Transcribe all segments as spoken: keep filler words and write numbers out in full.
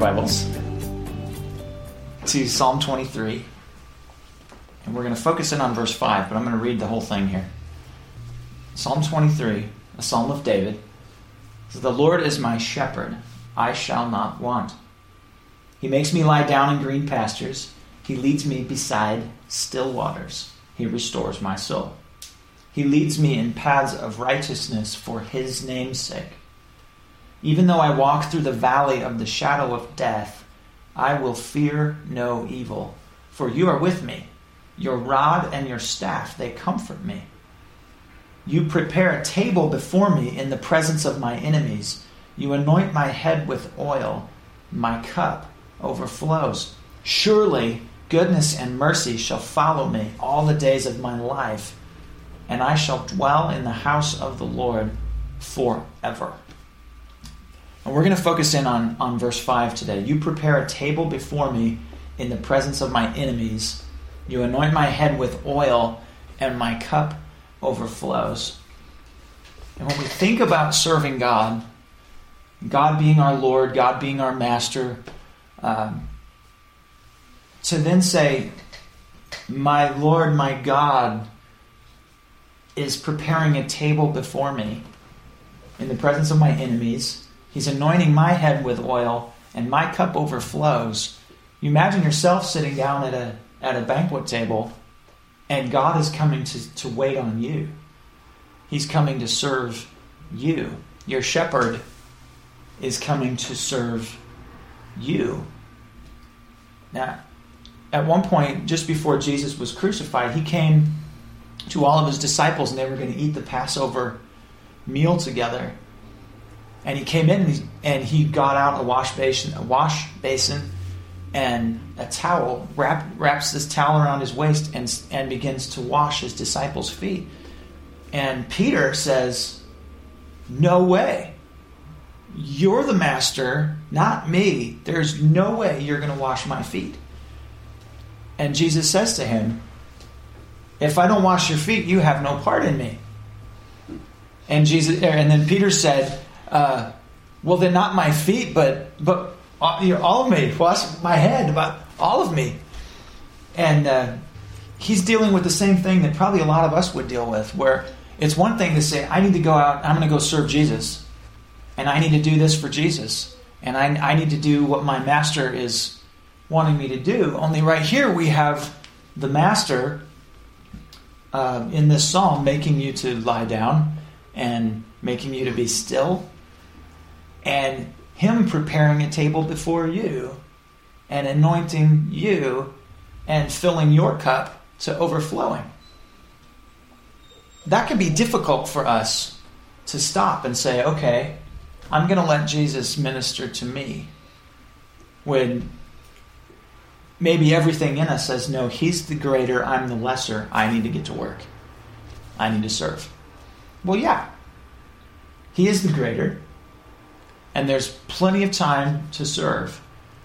Bibles to Psalm twenty-three. And we're going to focus in on verse five, but I'm going to read the whole thing here. Psalm twenty-three, a psalm of David. Says, "The Lord is my shepherd, I shall not want. He makes me lie down in green pastures. He leads me beside still waters. He restores my soul. He leads me in paths of righteousness for his name's sake. Even though I walk through the valley of the shadow of death, I will fear no evil, for you are with me. Your rod and your staff, they comfort me. You prepare a table before me in the presence of my enemies. You anoint my head with oil. My cup overflows. Surely goodness and mercy shall follow me all the days of my life, and I shall dwell in the house of the Lord forever." And we're going to focus in on, on verse five today. You prepare a table before me in the presence of my enemies. You anoint my head with oil, and my cup overflows. And when we think about serving God, God being our Lord, God being our Master, um, to then say, my Lord, my God, is preparing a table before me in the presence of my enemies. He's anointing my head with oil, and my cup overflows. You imagine yourself sitting down at a at a banquet table, and God is coming to, to wait on you. He's coming to serve you. Your shepherd is coming to serve you. Now, at one point, just before Jesus was crucified, he came to all of his disciples, and they were going to eat the Passover meal together. And he came in and he, and he got out a wash basin, a wash basin, and a towel. Wrap, wraps this towel around his waist and and begins to wash his disciples' feet. And Peter says, "No way! You're the master, not me. There's no way you're going to wash my feet." And Jesus says to him, "If I don't wash your feet, you have no part in me." And Jesus, and then Peter said, uh, "Well, then not my feet, but but you know, all of me. Wash my head, but all of me." And uh, he's dealing with the same thing that probably a lot of us would deal with, where it's one thing to say, "I need to go out. I'm going to go serve Jesus, and I need to do this for Jesus, and I I need to do what my master is wanting me to do." Only right here we have the master uh, in this psalm making you to lie down and making you to be still, and him preparing a table before you and anointing you and filling your cup to overflowing. That can be difficult for us to stop and say, okay, I'm going to let Jesus minister to me, when maybe everything in us says, no, he's the greater, I'm the lesser, I need to get to work. I need to serve. Well, yeah, he is the greater, and there's plenty of time to serve.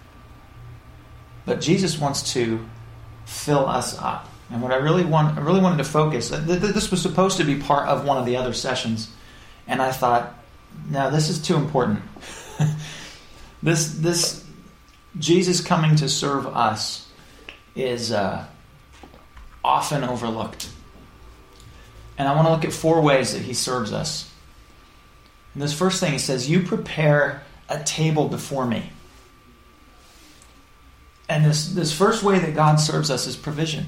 But Jesus wants to fill us up. And what I really want, I really wanted to focus, this was supposed to be part of one of the other sessions, and I thought, no, this is too important. this, this, Jesus coming to serve us is uh, often overlooked. And I want to look at four ways that he serves us. And this first thing, he says, you prepare a table before me. And this, this first way that God serves us is provision.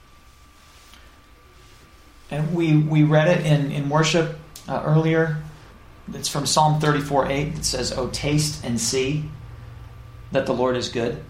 And we, we read it in, in worship uh, earlier. It's from Psalm thirty-four eight. It says, "Oh, taste and see that the Lord is good."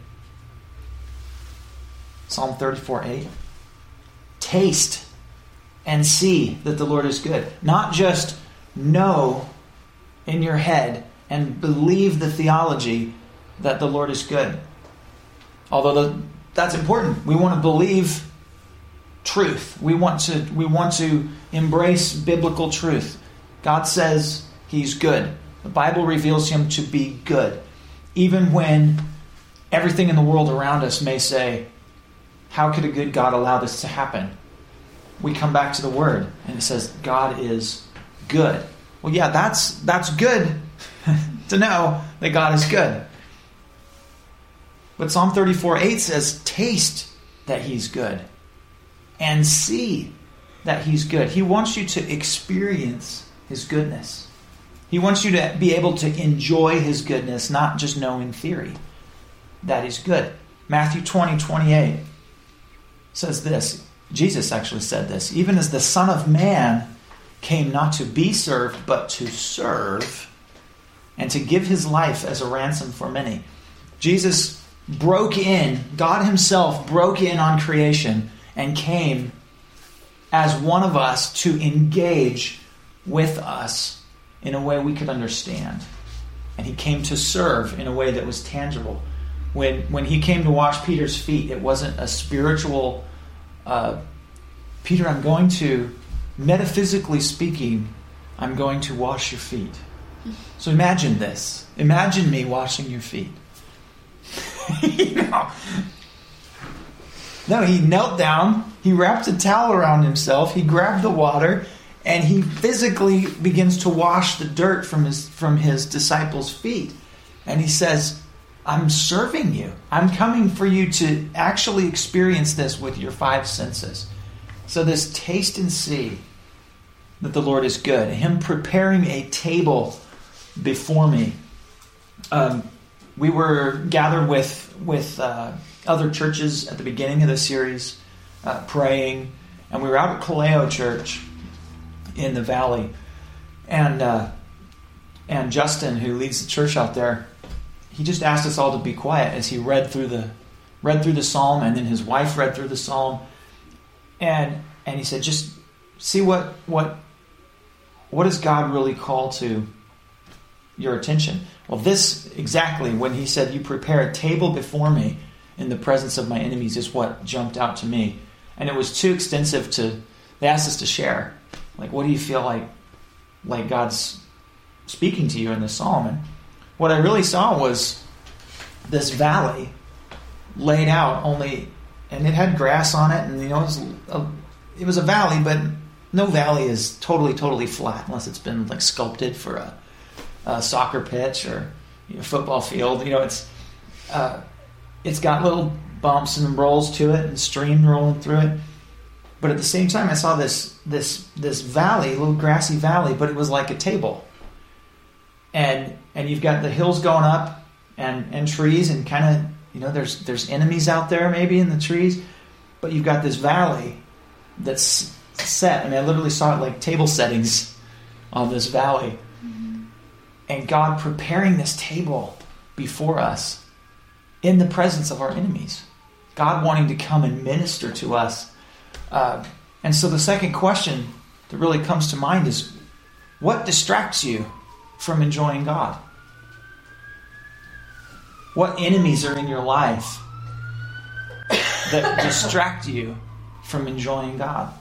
Psalm thirty-four eight. Taste and see that the Lord is good. Not just know in your head and believe the theology that the Lord is good. Although the, that's important. We want to believe truth. We want to we want to embrace biblical truth. God says he's good. The Bible reveals him to be good. Even when everything in the world around us may say, how could a good God allow this to happen? We come back to the Word, and it says God is good. Well, yeah, that's that's good to know that God is good. But Psalm thirty-four eight says, taste that he's good and see that he's good. He wants you to experience his goodness. He wants you to be able to enjoy his goodness, not just know in theory that he's good. Matthew twenty twenty-eight says this. Jesus actually said this. Even as the Son of Man came not to be served, but to serve, and to give his life as a ransom for many. Jesus broke in, God himself broke in on creation and came as one of us to engage with us in a way we could understand. And he came to serve in a way that was tangible. When, when he came to wash Peter's feet, it wasn't a spiritual, uh, Peter, I'm going to, metaphysically speaking, I'm going to wash your feet. So imagine this. Imagine me washing your feet. you know. No, he knelt down, he wrapped a towel around himself, he grabbed the water, and he physically begins to wash the dirt from his from his disciples' feet. And he says, I'm serving you. I'm coming for you to actually experience this with your five senses. So this taste and see that the Lord is good. Him preparing a table before me. Um, we were gathered with with uh, other churches at the beginning of the series, uh, praying, and we were out at Kaleo Church in the valley, and uh, and Justin, who leads the church out there, he just asked us all to be quiet as he read through the read through the psalm, and then his wife read through the psalm, and and he said, just see what what what does God really call to your attention? Well, this exactly, when he said, you prepare a table before me in the presence of my enemies, is what jumped out to me. And it was too extensive to, they asked us to share. Like, what do you feel like, like God's speaking to you in this psalm? And what I really saw was this valley laid out only, and it had grass on it, and you know, it was a, it was a valley, but no valley is totally, totally flat unless it's been like sculpted for a, a soccer pitch or you know, football field. You know, it's uh, it's got little bumps and rolls to it and stream rolling through it. But at the same time, I saw this this this valley, a little grassy valley, but it was like a table. And and you've got the hills going up and, and trees and kind of, you know, there's there's enemies out there maybe in the trees, but you've got this valley that's set. I mean, I literally saw it like table settings on this valley. Mm-hmm. And God preparing this table before us in the presence of our enemies. God wanting to come and minister to us. Uh, and so the second question that really comes to mind is, what distracts you from enjoying God? What enemies are in your life that distract you from enjoying God?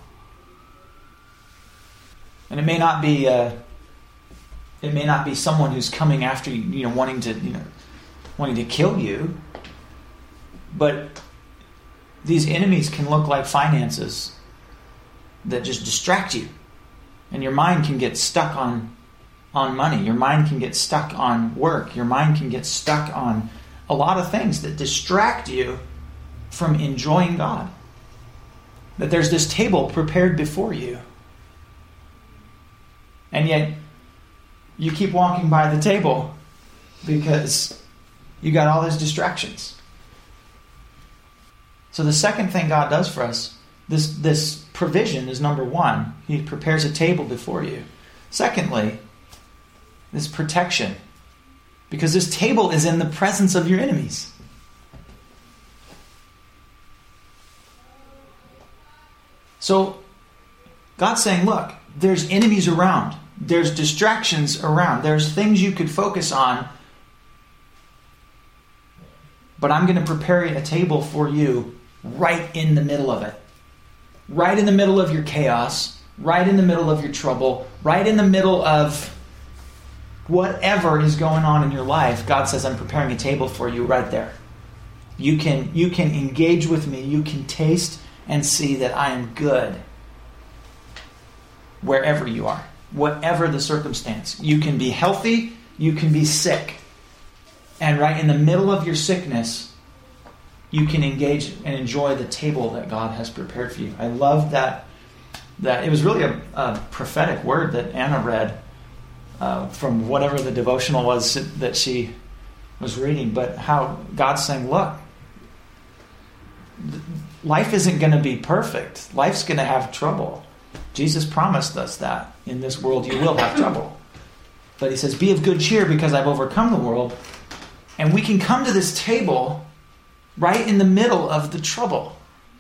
And it may not be uh, it may not be someone who's coming after you, you know, wanting to, you know, wanting to kill you. But these enemies can look like finances that just distract you. And your mind can get stuck on on money. Your mind can get stuck on work. Your mind can get stuck on a lot of things that distract you from enjoying God. That there's this table prepared before you. And yet, you keep walking by the table because you got all these distractions. So the second thing God does for us, this, this provision is number one. He prepares a table before you. Secondly, this protection. Because this table is in the presence of your enemies. So, God's saying, look, there's enemies around. There's distractions around. There's things you could focus on. But I'm going to prepare a table for you right in the middle of it. Right in the middle of your chaos. Right in the middle of your trouble. Right in the middle of whatever is going on in your life. God says, I'm preparing a table for you right there. You can, you can engage with me. You can taste and see that I am good. Wherever you are. Whatever the circumstance. You can be healthy. You can be sick. And right in the middle of your sickness, you can engage and enjoy the table that God has prepared for you. I love that. That it was really a, a prophetic word that Anna read uh, from whatever the devotional was that she was reading, but how God's saying, look, life isn't going to be perfect. Life's going to have trouble. Jesus promised us that in this world you will have trouble. But he says, be of good cheer because I've overcome the world. And we can come to this table right in the middle of the trouble.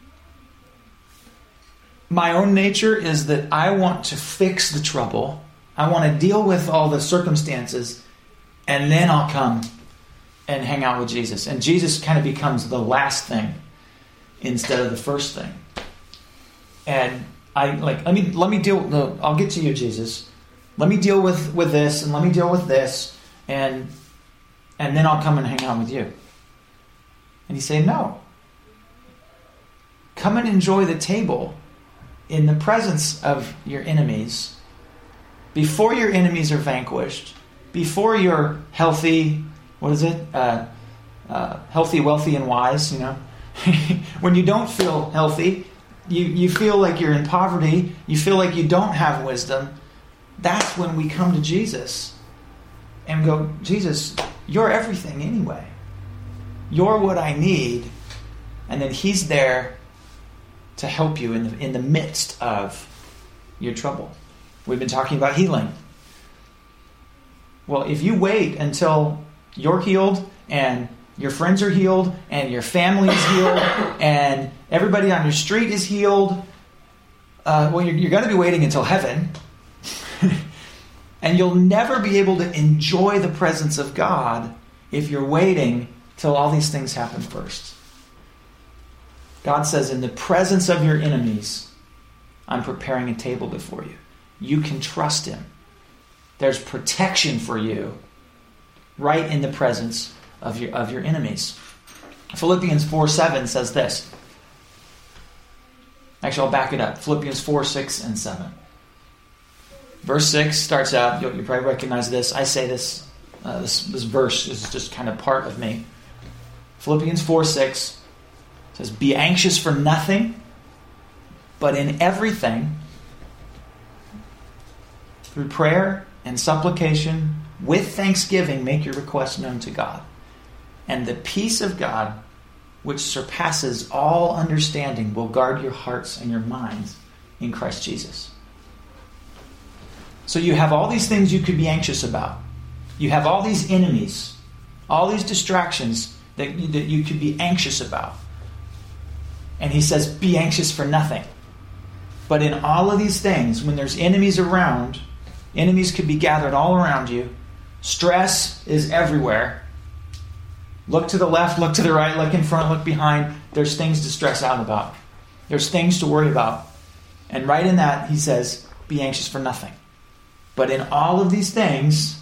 My own nature is that I want to fix the trouble. I want to deal with all the circumstances, and then I'll come and hang out with Jesus. And Jesus kind of becomes the last thing instead of the first thing. And I like, let me let me deal. No, I'll get to you, Jesus. Let me deal with, with this, and let me deal with this, and and then I'll come and hang out with you. And he's saying, no. Come and enjoy the table in the presence of your enemies, before your enemies are vanquished, before you're healthy, what is it? Uh, uh, healthy, wealthy, and wise, you know. When you don't feel healthy, you, you feel like you're in poverty, you feel like you don't have wisdom, that's when we come to Jesus and go, Jesus, you're everything anyway. You're what I need. And then he's there to help you in the, in the midst of your trouble. We've been talking about healing. Well, if you wait until you're healed and your friends are healed and your family is healed and everybody on your street is healed, uh, well, you're, you're going to be waiting until heaven. And you'll never be able to enjoy the presence of God if you're waiting till all these things happen first. God says, in the presence of your enemies, I'm preparing a table before you. You can trust him. There's protection for you right in the presence of your, of your enemies. Philippians four seven says this. Actually, I'll back it up. Philippians four, six, and seven. Verse six starts out, you'll, you probably recognize this. I say this, uh, this, this verse is just kind of part of me. Philippians four, six says, be anxious for nothing, but in everything, through prayer and supplication, with thanksgiving, make your requests known to God. And the peace of God, which surpasses all understanding, will guard your hearts and your minds in Christ Jesus. So you have all these things you could be anxious about. You have all these enemies, all these distractions that you, that you could be anxious about. And he says, be anxious for nothing. But in all of these things, when there's enemies around, enemies could be gathered all around you. Stress is everywhere. Look to the left, look to the right, look in front, look behind. There's things to stress out about. There's things to worry about. And right in that, he says, be anxious for nothing. But in all of these things,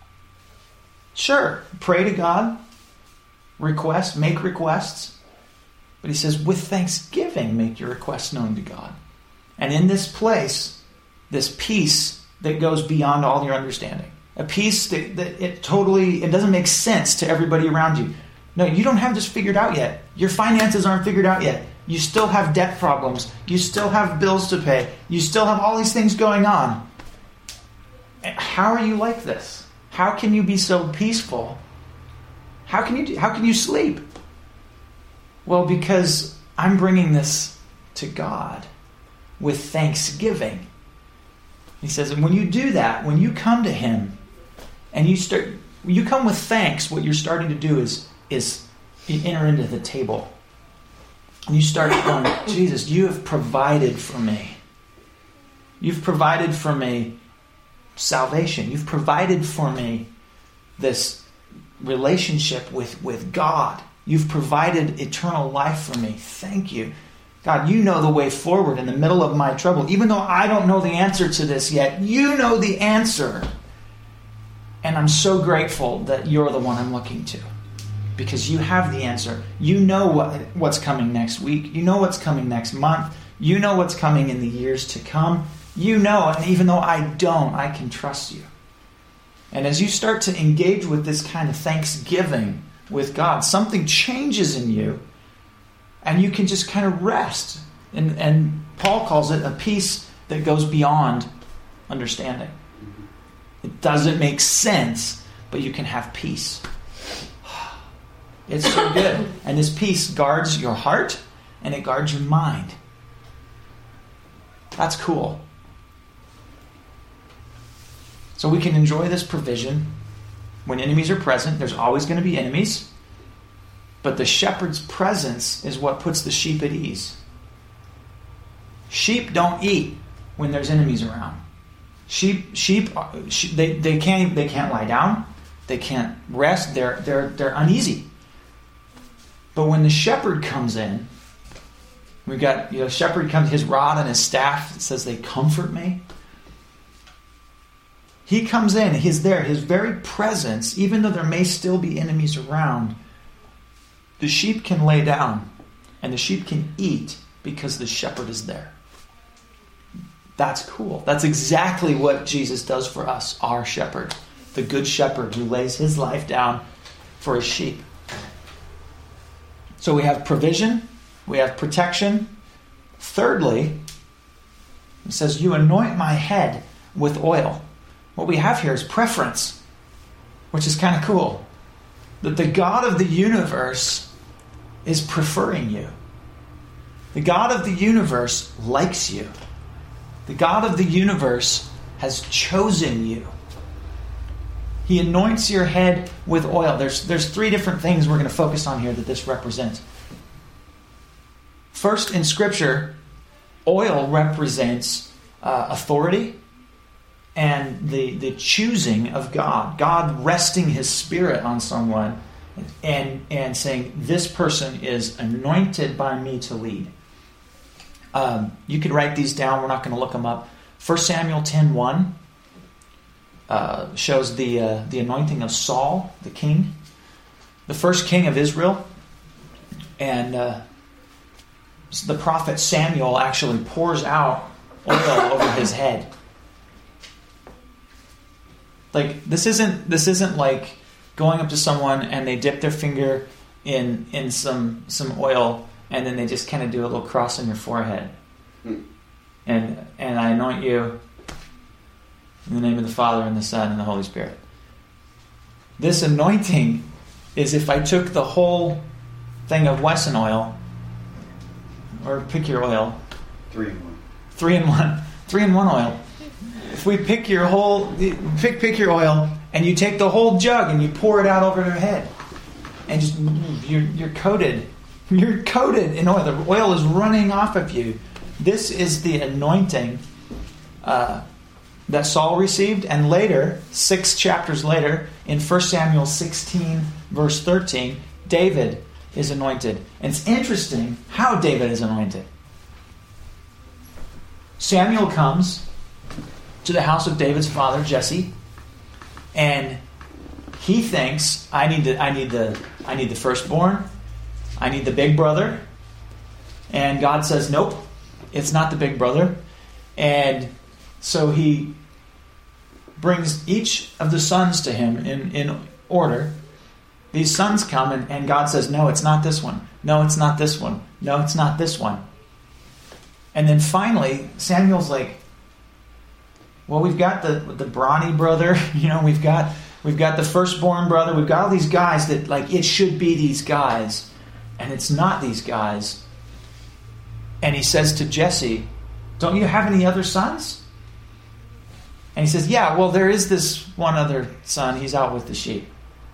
sure, pray to God, request, make requests. But he says, with thanksgiving, make your requests known to God. And in this place, this peace that goes beyond all your understanding. A peace that, that it totally, it doesn't make sense to everybody around you. No, you don't have this figured out yet. Your finances aren't figured out yet. You still have debt problems. You still have bills to pay. You still have all these things going on. How are you like this? How can you be so peaceful? How can you do, how can you sleep? Well, because I'm bringing this to God with thanksgiving. He says, and when you do that, when you come to him and you start, when you come with thanks, what you're starting to do is, is you enter into the table. And you start going, Jesus, you have provided for me. You've provided for me salvation. You've provided for me this relationship with, with God. You've provided eternal life for me. Thank you. God, you know the way forward in the middle of my trouble. Even though I don't know the answer to this yet, you know the answer. And I'm so grateful that you're the one I'm looking to. Because you have the answer. You know what, what's coming next week. You know what's coming next month. You know what's coming in the years to come. You know, and even though I don't, I can trust you. And as you start to engage with this kind of thanksgiving with God, something changes in you And you can just kind of rest. And, and Paul calls it a peace that goes beyond understanding. It doesn't make sense, but you can have peace. It's so good. And this peace guards your heart and it guards your mind. That's cool. So we can enjoy this provision. When enemies are present, there's always going to be enemies. But the shepherd's presence is what puts the sheep at ease. Sheep don't eat when there's enemies around. Sheep, sheep, they, they can't they can't lie down. They can't rest. They're they're they're uneasy. But when the shepherd comes in, we've got, you know, shepherd comes, his rod and his staff, it says they comfort me. He comes in, he's there, his very presence, even though there may still be enemies around, the sheep can lay down and the sheep can eat because the shepherd is there. That's cool. That's exactly what Jesus does for us, our shepherd, the good shepherd who lays his life down for his sheep. So we have provision, we have protection. Thirdly, it says, you anoint my head with oil. What we have here is preference, which is kind of cool. That the God of the universe is preferring you. The God of the universe likes you. The God of the universe has chosen you. He anoints your head with oil. There's, there's three different things we're going to focus on here that this represents. First, in Scripture, oil represents uh, authority and the, the choosing of God. God resting his spirit on someone and, and saying, this person is anointed by me to lead. Um, you could write these down. We're not going to look them up. First Samuel ten one uh, shows the uh, the anointing of Saul, the king, the first king of Israel. And uh, the prophet Samuel actually pours out oil over his head. Like this isn't this isn't like going up to someone and they dip their finger in in some some oil and then they just kind of do a little cross on your forehead. Hmm. And and I anoint you in the name of the Father and the Son and the Holy Spirit. This anointing is if I took the whole thing of Wesson oil, or pick your oil. Three in one. Three in one. Three in one oil. If we pick your whole, pick pick your oil, and you take the whole jug and you pour it out over their head, and just you're you're coated, you're coated in oil. The oil is running off of you. This is the anointing uh, that Saul received, and later, six chapters later, in First Samuel sixteen, verse thirteen, David is anointed. And it's interesting how David is anointed. Samuel comes to the house of David's father, Jesse, and he thinks, I need the I need the I need the firstborn, I need the big brother. And God says, nope, it's not the big brother. And so he brings each of the sons to him in, in order. These sons come and, and God says, no, it's not this one. No, it's not this one. No, it's not this one. And then finally, Samuel's like, well, we've got the the brawny brother, you know, we've got we've got the firstborn brother, we've got all these guys that like it should be these guys, and it's not these guys. And he says to Jesse, don't you have any other sons? And he says, yeah, well, there is this one other son. He's out with the sheep.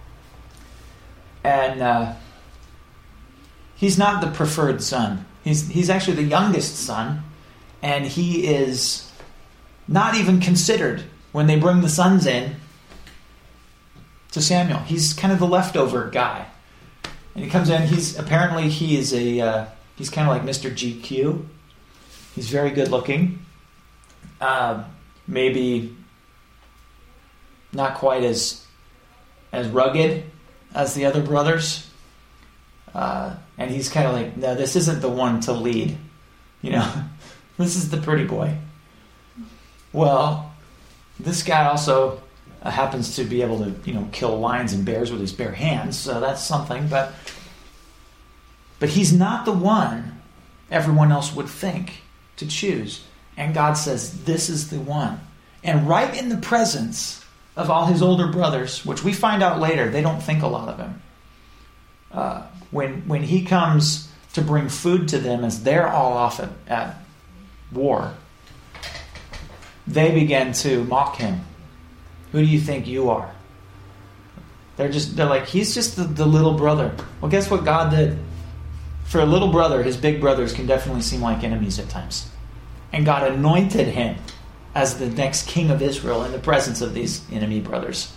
And uh, he's not the preferred son. He's he's actually the youngest son. And he is not even considered when they bring the sons in to Samuel. He's kind of the leftover guy. And he comes in, he's apparently he is a, uh, he's kind of like Mister G Q. He's very good looking. Uh, maybe not quite as as rugged as the other brothers. Uh, and he's kind of like, no, this isn't the one to lead. You know, this is the pretty boy. Well, this guy also uh, happens to be able to, you know, kill lions and bears with his bare hands, so that's something. But But he's not the one everyone else would think to choose. And God says, this is the one. And right in the presence of all his older brothers, which we find out later, they don't think a lot of him. Uh, when, when he comes to bring food to them as they're all off at, at war, they begin to mock him. Who do you think you are? They're just they're like, he's just the, the little brother. Well, guess what God did? For a little brother, his big brothers can definitely seem like enemies at times. And God anointed him as the next king of Israel in the presence of these enemy brothers.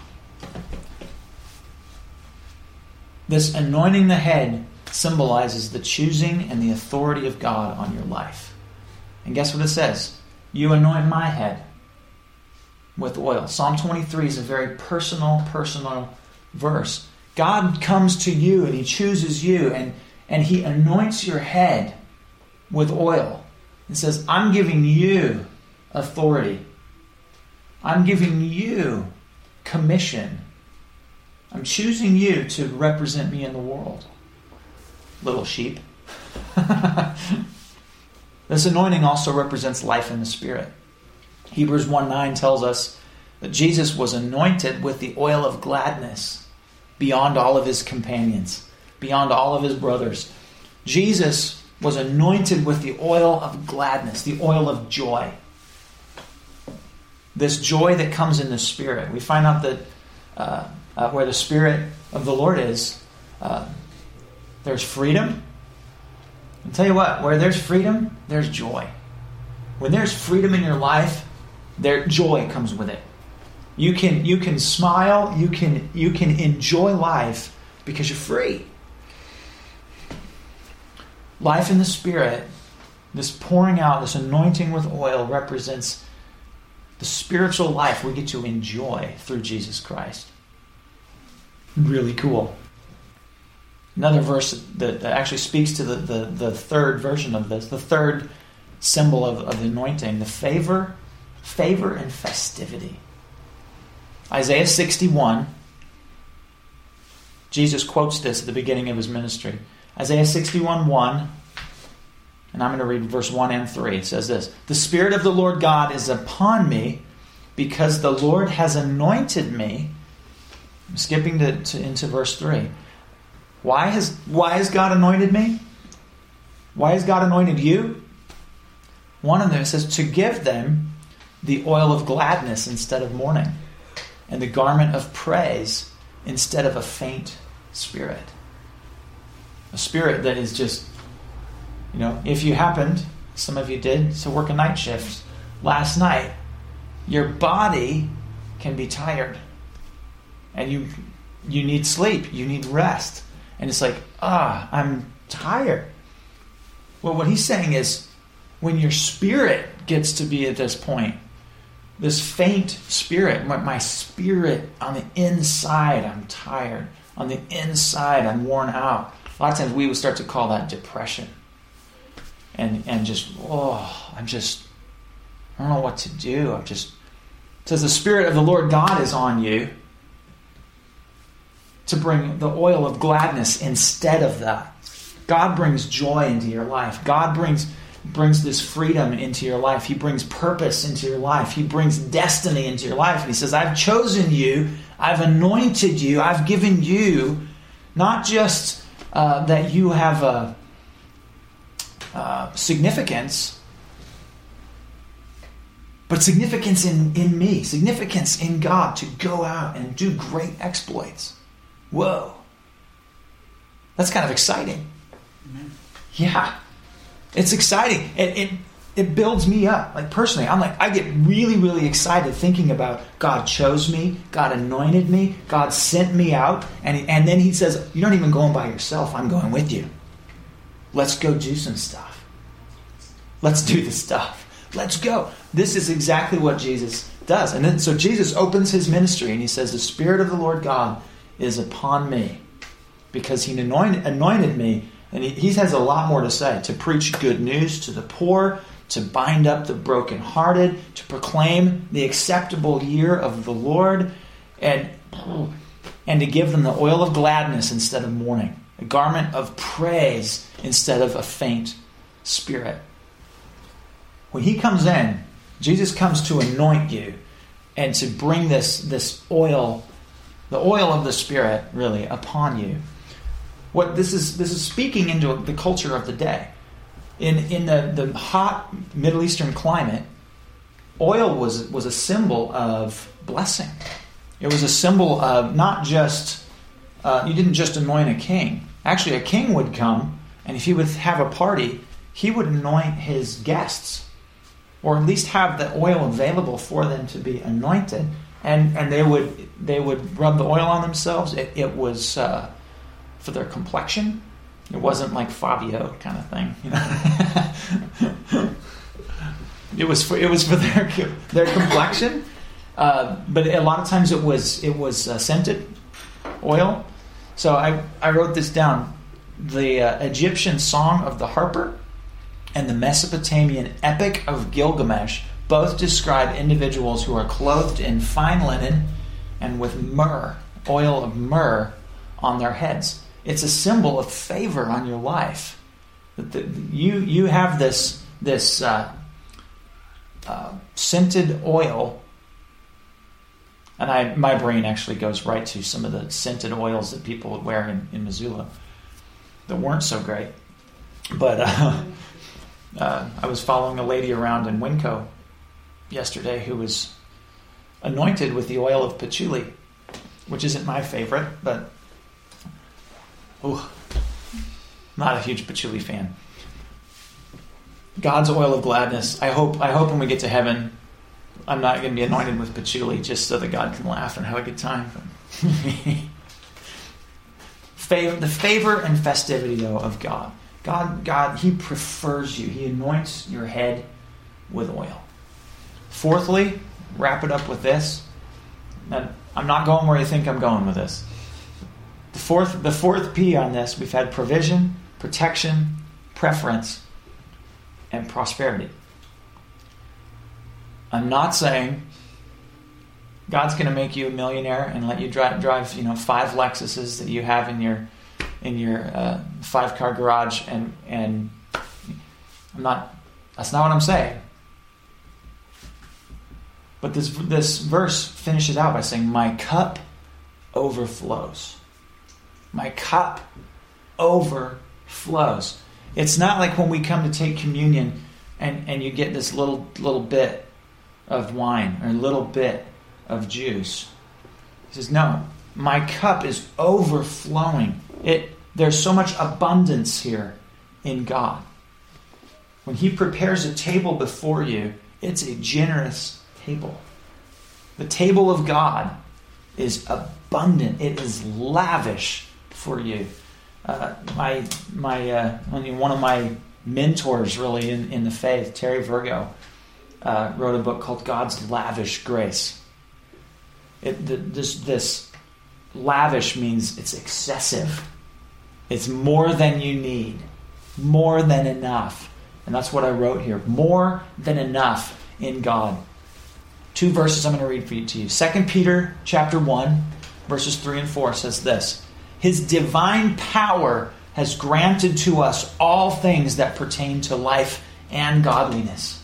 This anointing the head symbolizes the choosing and the authority of God on your life. And guess what it says? You anoint my head with oil. Psalm twenty-three is a very personal, personal verse. God comes to you and he chooses you and, and he anoints your head with oil. It says, I'm giving you authority. I'm giving you commission. I'm choosing you to represent me in the world. Little sheep. This anointing also represents life in the Spirit. Hebrews one nine tells us that Jesus was anointed with the oil of gladness beyond all of his companions, beyond all of his brothers. Jesus was anointed with the oil of gladness, the oil of joy. This joy that comes in the Spirit. We find out that uh, uh, where the Spirit of the Lord is, uh, there's freedom. I'll tell you what, where there's freedom, there's joy. When there's freedom in your life, there joy comes with it. You can you can smile, you can you can enjoy life because you're free. Life in the Spirit, this pouring out, this anointing with oil represents the spiritual life we get to enjoy through Jesus Christ. Really cool. Another verse that, that actually speaks to the, the, the third version of this, the third symbol of, of the anointing, the favor, favor and festivity. Isaiah sixty-one, Jesus quotes this at the beginning of his ministry. Isaiah sixty-one one, and I'm going to read verse one and three. It says this, the Spirit of the Lord God is upon me because the Lord has anointed me. I'm skipping to, to into verse three. Why has, why has God anointed me? Why has God anointed you? One of them says, to give them the oil of gladness instead of mourning, and the garment of praise instead of a faint spirit. A spirit that is just, you know, if you happened, some of you did, to work a night shift last night, your body can be tired. And you you need sleep, you need rest. And it's like, ah, I'm tired. Well, what he's saying is, when your spirit gets to be at this point, this faint spirit, my, my spirit on the inside, I'm tired. On the inside, I'm worn out. A lot of times we would start to call that depression. And and just, oh, I'm just, I don't know what to do. I'm just, it says the Spirit of the Lord God is on you to bring the oil of gladness instead of that. God brings joy into your life. God brings brings this freedom into your life. He brings purpose into your life. He brings destiny into your life. And he says, I've chosen you. I've anointed you. I've given you not just uh, that you have a uh, significance, but significance in, in me, significance in God to go out and do great exploits. Whoa. That's kind of exciting. Amen. Yeah. It's exciting. It, it it builds me up. Like personally, I'm like, I get really, really excited thinking about God chose me, God anointed me, God sent me out, and and then he says, you're not even going by yourself, I'm going with you. Let's go do some stuff. Let's do the stuff. Let's go. This is exactly what Jesus does. And then so Jesus opens his ministry and he says, the Spirit of the Lord God is upon me because he anointed, anointed me. And he, he has a lot more to say. To preach good news to the poor, to bind up the brokenhearted, to proclaim the acceptable year of the Lord, and, and to give them the oil of gladness instead of mourning. a garment of praise instead of a faint spirit. When he comes in, Jesus comes to anoint you and to bring this, this oil, the oil of the Spirit, really, upon you. What this is this is speaking into the culture of the day. In in the, the hot Middle Eastern climate, oil was was a symbol of blessing. It was a symbol of not just, uh, you didn't just anoint a king. Actually, a king would come, and if he would have a party, he would anoint his guests, or at least have the oil available for them to be anointed. And and they would they would rub the oil on themselves. It, it was uh, for their complexion. It wasn't like Fabio kind of thing, you know. It was for it was for their their complexion, uh, but a lot of times it was it was uh, scented oil. So I I wrote this down. The uh, Egyptian Song of the Harper and the Mesopotamian Epic of Gilgamesh both describe individuals who are clothed in fine linen and with myrrh, oil of myrrh, on their heads. It's a symbol of favor on your life. That the, you you have this this uh, uh, scented oil, and I my brain actually goes right to some of the scented oils that people would wear in, in Missoula that weren't so great. But uh, uh, I was following a lady around in Winco yesterday who was anointed with the oil of patchouli, which isn't my favorite, but ooh, not a huge patchouli fan. God's oil of gladness. I hope I hope when we get to heaven, I'm not going to be anointed with patchouli just so that God can laugh and have a good time. Favor, the favor and festivity, though, of God. God, God, He prefers you. He anoints your head with oil. Fourthly, wrap it up with this. And I'm not going where you think I'm going with this. The fourth, the fourth P on this, we've had provision, protection, preference, and prosperity. I'm not saying God's going to make you a millionaire and let you drive, drive, you know, five Lexuses that you have in your in your uh, five-car garage, and and I'm not. That's not what I'm saying. But this this verse finishes out by saying, "My cup overflows." My cup overflows. It's not like when we come to take communion and, and you get this little little bit of wine or a little bit of juice. He says, no, my cup is overflowing. It there's so much abundance here in God. When He prepares a table before you, it's a generous table. The table of God is abundant. It is lavish for you. Uh, my my uh, I mean, one of my mentors, really, in, in the faith, Terry Virgo, uh, wrote a book called God's Lavish Grace. It, the, this this lavish means it's excessive. It's more than you need, more than enough, and that's what I wrote here. More than enough in God. Two verses I'm going to read for you to you. Second Peter chapter one, verses three and four says this: His divine power has granted to us all things that pertain to life and godliness.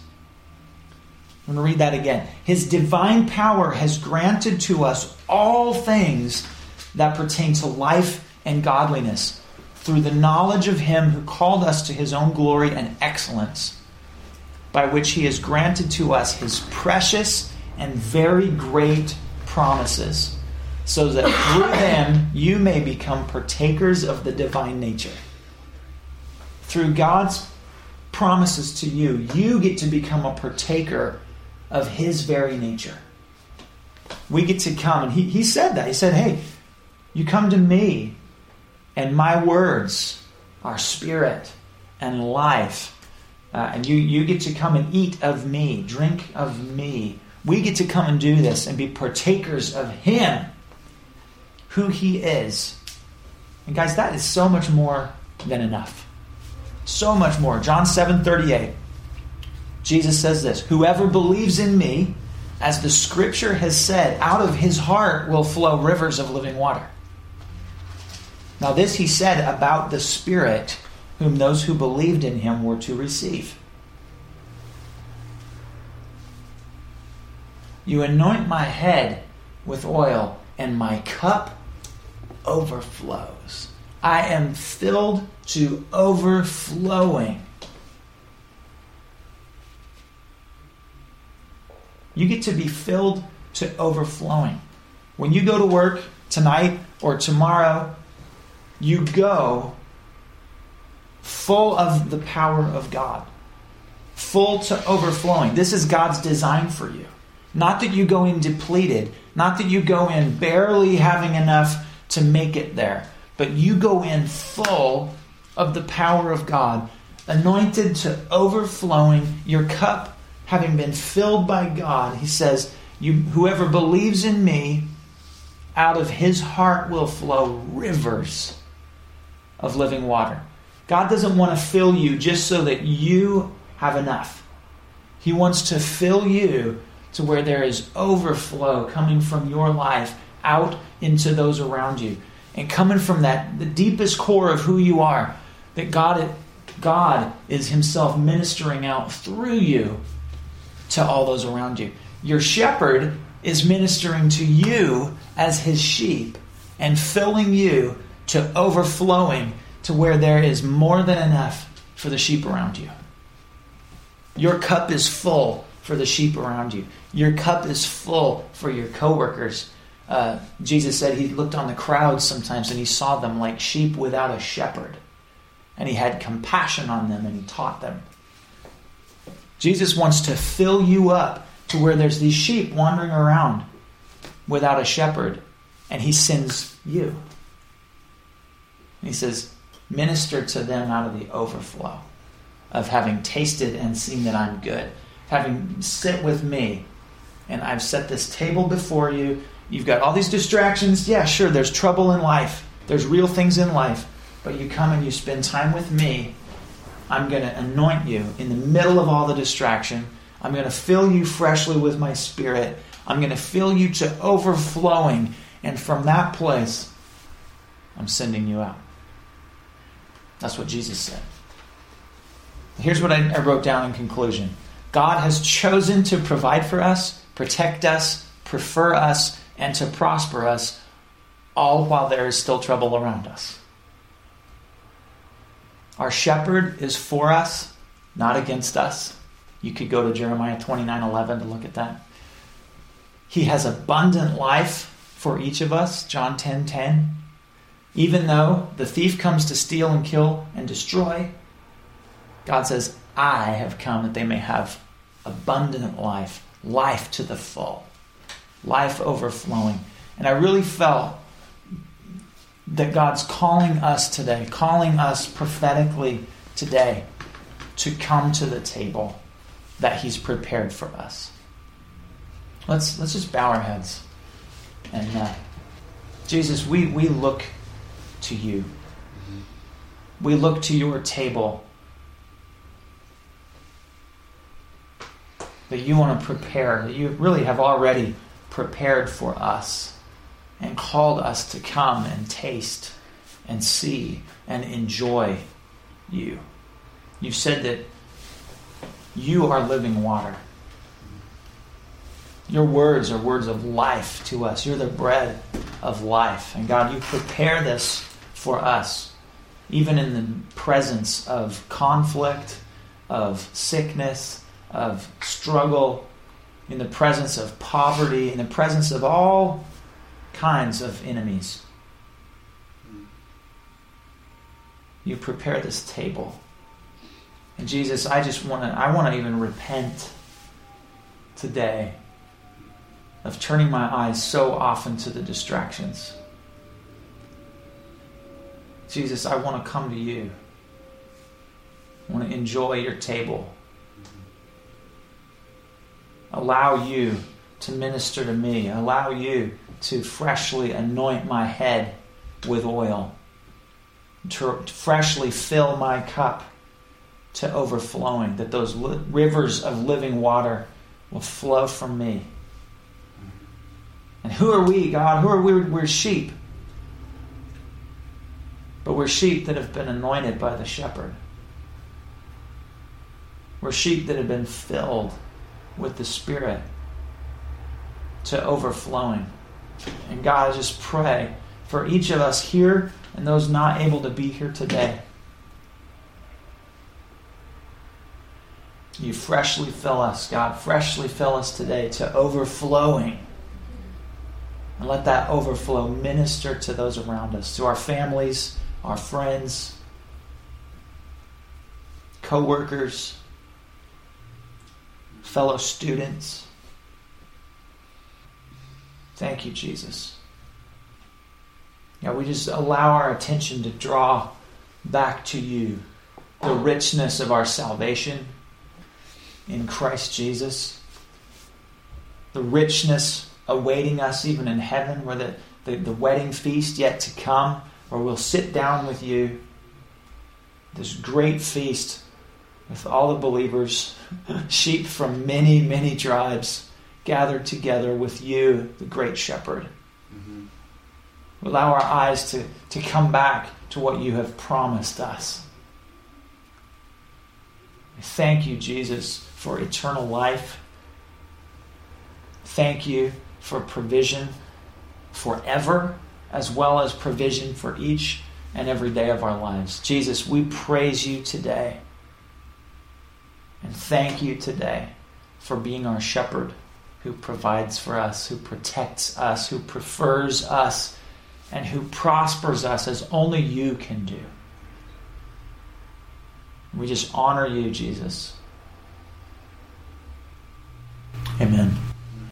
I'm going to read that again. His divine power has granted to us all things that pertain to life and godliness through the knowledge of Him who called us to His own glory and excellence, by which He has granted to us His precious and very great promises, so that through them you may become partakers of the divine nature. Through God's promises to you, you get to become a partaker of His very nature. We get to come, and He, he said that. He said, hey, you come to me, and my words are spirit and life. Uh, and you, you get to come and eat of me, drink of me. We get to come and do this and be partakers of Him, who He is. And guys, that is so much more than enough. So much more. John seven thirty-eight. Jesus says this: Whoever believes in me, as the Scripture has said, out of his heart will flow rivers of living water. Now this he said about the Spirit, whom those who believed in him were to receive. You anoint my head with oil, and my cup overflows. I am filled to overflowing. You get to be filled to overflowing. When you go to work tonight or tomorrow, you go full of the power of God. Full to overflowing. This is God's design for you. Not that you go in depleted. Not that you go in barely having enough to make it there. But you go in full of the power of God. Anointed to overflowing. Your cup having been filled by God. He says, "You, whoever believes in me, out of his heart will flow rivers of living water." God doesn't want to fill you just so that you have enough. He wants to fill you to where there is overflow coming from your life out into those around you. And coming from that, the deepest core of who you are, that God, God is himself ministering out through you to all those around you. Your shepherd is ministering to you as his sheep and filling you to overflowing to where there is more than enough for the sheep around you. Your cup is full for the sheep around you. Your cup is full for your coworkers. Uh, Jesus said he looked on the crowds sometimes and he saw them like sheep without a shepherd. And he had compassion on them and he taught them. Jesus wants to fill you up to where there's these sheep wandering around without a shepherd. And he sends you. And he says, minister to them out of the overflow of having tasted and seen that I'm good. Having sit with me, and I've set this table before you. You've got all these distractions. Yeah, sure, there's trouble in life. There's real things in life. But you come and you spend time with me. I'm going to anoint you in the middle of all the distraction. I'm going to fill you freshly with my Spirit. I'm going to fill you to overflowing. And from that place, I'm sending you out. That's what Jesus said. Here's what I, I wrote down in conclusion. God has chosen to provide for us, protect us, prefer us, and to prosper us, all while there is still trouble around us. Our shepherd is for us, not against us. You could go to Jeremiah twenty-nine eleven to look at that. He has abundant life for each of us, John ten ten. Even though the thief comes to steal and kill and destroy, God says, I have come that they may have abundant life, life to the full, life overflowing. And I really felt that God's calling us today, calling us prophetically today to come to the table that he's prepared for us. Let's let's just bow our heads. And uh, Jesus, we, we look to you. We look to your table that you want to prepare, that you really have already prepared for us and called us to come and taste and see and enjoy you. You said that you are living water. Your words are words of life to us. You're the bread of life. And God, you prepare this for us, even in the presence of conflict, of sickness, of struggle, in the presence of poverty, in the presence of all kinds of enemies. You prepare this table. And Jesus, I just want to, I want to even repent today of turning my eyes so often to the distractions. Jesus, I want to come to you. I want to enjoy your table. Allow you to minister to me. Allow you to freshly anoint my head with oil. To freshly fill my cup to overflowing. That those li- rivers of living water will flow from me. And who are we, God? Who are we? We're sheep. But we're sheep that have been anointed by the shepherd. We're sheep that have been filled with the Spirit to overflowing. And God, I just pray for each of us here and those not able to be here today. You freshly fill us, God. Freshly fill us today to overflowing. And let that overflow minister to those around us, to our families, our friends, co-workers, fellow students. Thank you, Jesus. Yeah, we just allow our attention to draw back to you, the richness of our salvation in Christ Jesus, the richness awaiting us even in heaven, where the, the, the wedding feast yet to come, where we'll sit down with you, this great feast with all the believers, sheep from many, many tribes, gathered together with you, the great shepherd. Mm-hmm. Allow our eyes to, to come back to what you have promised us. Thank you, Jesus, for eternal life. Thank you for provision forever, as well as provision for each and every day of our lives. Jesus, we praise you today. And thank you today for being our shepherd, who provides for us, who protects us, who prefers us, and who prospers us as only you can do. We just honor you, Jesus.